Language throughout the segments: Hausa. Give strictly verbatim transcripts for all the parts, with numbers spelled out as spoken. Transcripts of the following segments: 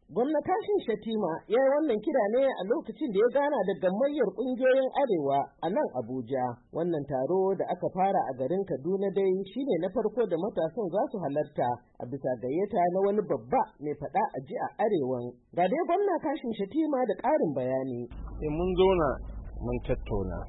Gwamna Kashim Shettima ya yi wannan kira ne a lokacin da ya gana da gamayyar ƙungiyoyin Arewa a nan Abuja. Wannan taro da aka fara a garin Kaduna dai shine na farko da matasan za su halarta a bisa gayyata na wani babba mai faɗa a ji a Arewan. Ga dai Gwamna Kashim Shettima da ƙarin bayani. E mun zauna mun tattauna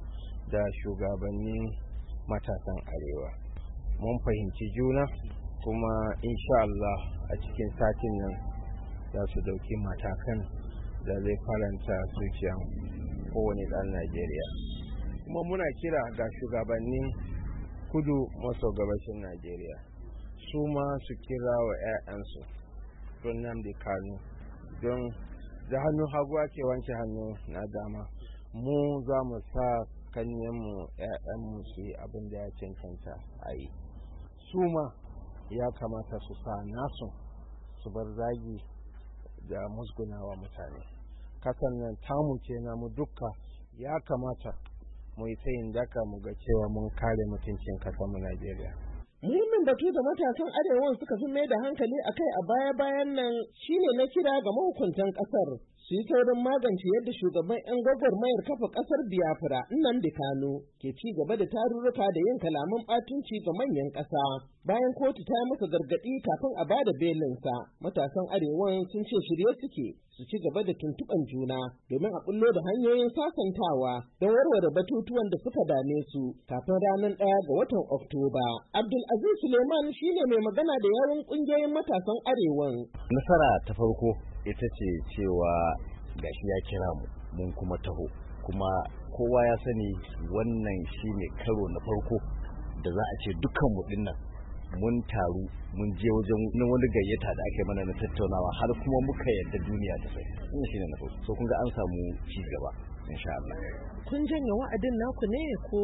da shugabannin matasan Arewa. Mun fahimci juna kuma insha Allah a cikin satin nan za su dauki matakan da zai faranta zuciyan kowane ɗan Najeriya. Kuma muna kira ga shugabannin kudu maso gabashin Najeriya su ma su kira wa 'ya'yansu don Nnamdi Kanu, don da hannu hagu ake wanke hannu na dama. Mu za mu sa kanyenmu 'ya'yanmu su yi abin da ya cancanta a yi. Su ma ya kamata su sa nasu su bar zagi da musgunawa mutane. Kasan nan tamu ce namu dukka, ya kamata mu yi tsayin daka mu ga cewa mun kare mutuncin kasarmu Najeriya. Muhimmin batu da matasan Arewan suka fi mai da hankali a kai a baya-bayan nan shine na kira ga mahukuntan kasar su yi saurin magance yadda shugaban 'yan gwagwarmayar kafa kasar Biafra Nnamdi Kanu ke ci gaba da tarurruka da yin kalaman ɓatunci ga manyan ƙasa. Bayan kotu ta yi masa gargaɗi kafin a bada belinsa, matasan Arewan sun ce shirye suke su ci gaba da tuntuɓan juna domin a ɓullo da hanyoyin sasantawa don warware batutuwan da suka dame su kafin ranar ɗaya ga watan Oktoba. Abdulaziz Suleiman shine mai magana da yawun ƙungiyoyin matasan Arewan. Nasara ta farko ita ce cewa gashi ya kira mu mun kuma taho, kuma kowa ya sani wannan shine karo na farko da za a ce dukkan mu dinnan mun taru mun je wajen wani gayyata da ake mana na tattaunawa har kuma muka yarda duniya ta sai. Wannan shine na farko. So kun ga an samu ci gaba insha Allah. Kun janye wa'adin naku ne ko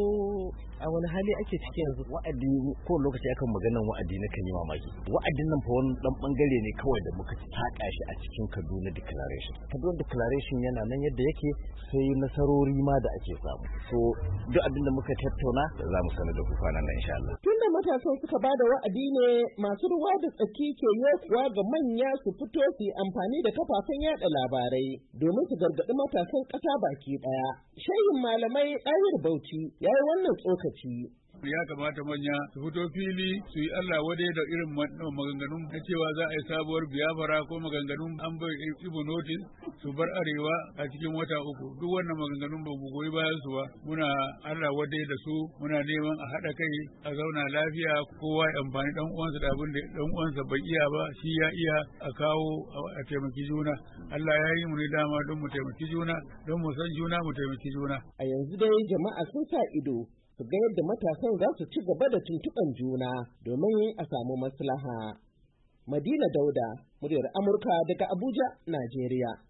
a wani hali ake ciki yanzu? Wa'adi ko lokaci akan maganar wa'adi na kan yi mamaki. Wa'adin nan fa wani dan bangare ne kawai da muka saka shi a cikin Kaduna Declaration. Kaduna Declaration yana nan yadda yake, sai nasarori ma da ake samu. So duk abin da muka tattauna za mu sanar da ku kwanan nan insha Allah. Tunda matasan suka bada wa'adi ne, masu ruwa da tsaki ke yokuwa ga manya su fito su yi amfani da kafafen yada labarai domin su gargaɗi matasan ƙasa baki ɗaya. Shehin malamai Ɗahir Bauchi ya yi wannan tsokaci. Ya kamata manya su fito fili su yi Allah wade da irin maganganun na cewa za a yi sabuwar biyafara ko maganganun an bai ibu notice su bar arewa a cikin wata uku. Duk wannan maganganun ba mu goyi bayan su ba. Muna Allah wade da su, muna neman a haɗa kai a zauna lafiya, kowa ya amfani dan uwansa da abin da dan uwansa bai iya ba shi ya iya, a kawo a taimaki juna. Allah ya yi mu ne dama don mu taimaki juna, don mu san juna mu taimaki juna. A yanzu dai jama'a sun sa ido su ga yadda matasan za su ci gaba da tuntuɓan juna domin a samu maslaha. Madina Dauda, muryar Amurka daga Abuja, Najeriya.